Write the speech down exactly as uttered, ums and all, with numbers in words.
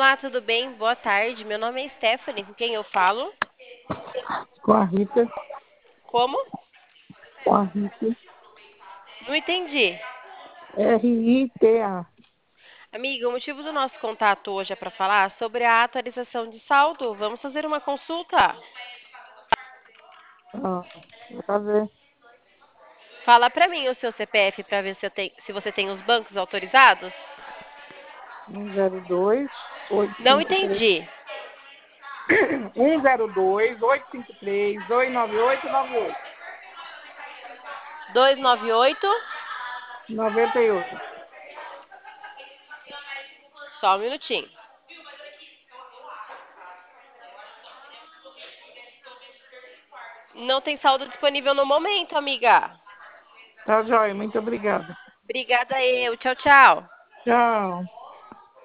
Olá, tudo bem? Boa tarde. Meu nome é Stephanie, com quem eu falo? Com a Rita, Como? com a Rita. Não entendi. R I T A. Amiga, o motivo do nosso contato hoje é para falar sobre a atualização de saldo. Vamos fazer uma consulta? Ah, vou fazer Fala para mim o seu C P F para ver se, eu tenho- se você tem os bancos autorizados. um zero dois, oito Não cinco três. entendi. um zero dois, oito cinco três, dois nove oito nove oito. Dois nove oito. noventa e oito. Só um minutinho. Não tem saldo disponível no momento, amiga. Tá, joia. Muito obrigada. Obrigada eu. Tchau, tchau. Tchau.